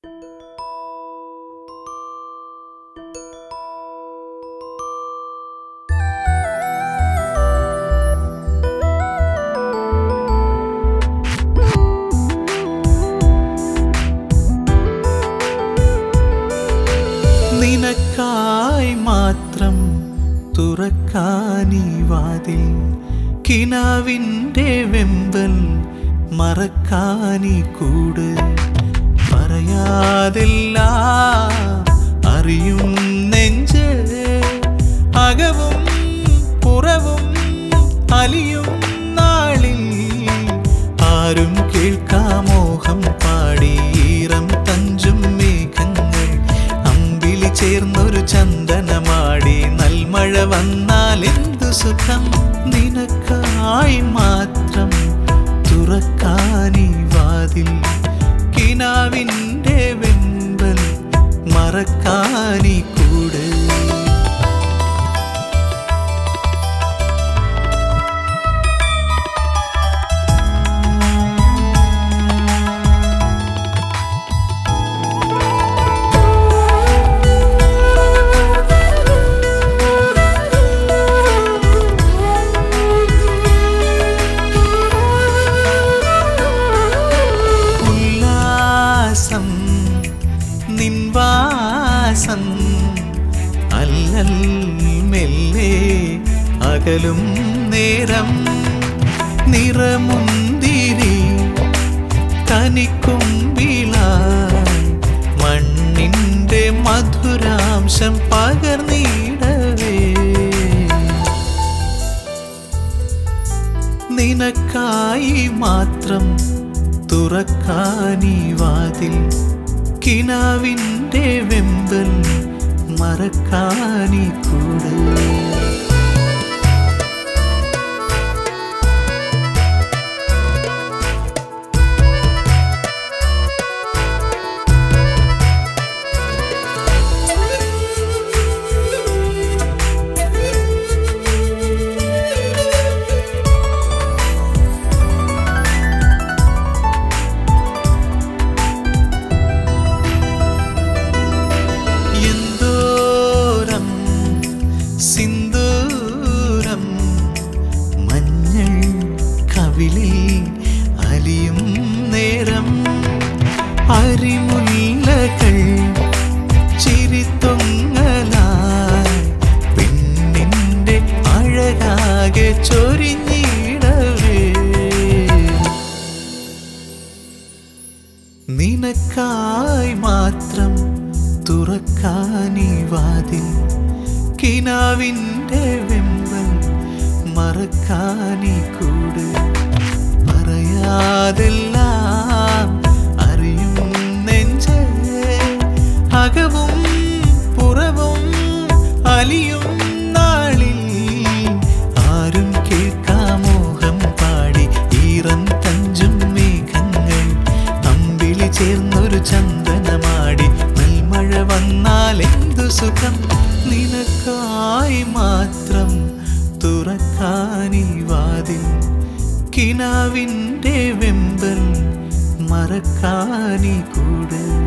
നിനക്കായി മാത്രം തുറക്കാനീ വാതിൽ, കിനാവിൻ്റെ വെമ്പൽ മറക്കാനീ കൂട്. പറയാതെല്ലാം അറിയും നെഞ്ച്, അകവും പുറവും അലിയും നാളിൽ. ആരും കേൾക്കാമോഹം പാടി ഈറം തഞ്ചും മേഘങ്ങൾ, അമ്പിളി ചേർന്നൊരു ചന്ദനമാടി. നൽമഴ വന്നാൽ എന്തു സുഖം, നിനക്കായി മാത്രം തുറക്കാനീ വാതിൽ, കിനാവിൻ്റെ വെമ്പൽ മറക്കാനീ കൂട്. നിൻവാസം അല്ലൽ മെല്ലെ അകലും നേരം, നിറമുന്തിരി കനിക്കുമ്പിളായി മണ്ണിൻ്റെ മധുരാംശം പകർന്നിടവേ. നിനക്കായി മാത്രം തുറക്കാനീ വാതിൽ, കിനാവിൻ്റെ വെമ്പൽ മറക്കാനീ കൂട്. സിന്ദൂരം മഞ്ഞൾ കവിളിൽ അലിയും നേരം, അരിമുല്ലകൾ ചിരിത്തൊങ്ങലായി പെണ്ണിൻ്റെ അഴകാകെ ചൊരിഞ്ഞിടവേ. നിനക്കായി മാത്രം തുറക്കാനീ വാതിൽ, കിനാവിൻ്റെ വെമ്പൽ മറക്കാനീ കൂട്. പറയാതെല്ലാം അറിയും നെഞ്ച്, അകവും പുറവും അലിയും നാളിൽ. ആരും കേൾക്കാമോഹം പാടി ഈറം തഞ്ചും മേഘങ്ങൾ, അമ്പിളി ചേർന്നൊരു ചന്ദനമാടി. നൽമഴ വന്നാൽ എന്തു സുഖം, നിനക്കായി മാത്രം തുറക്കാനീ വാതിൽ, കിനാവിൻ്റെ വെമ്പൽ മറക്കാനീ കൂട്.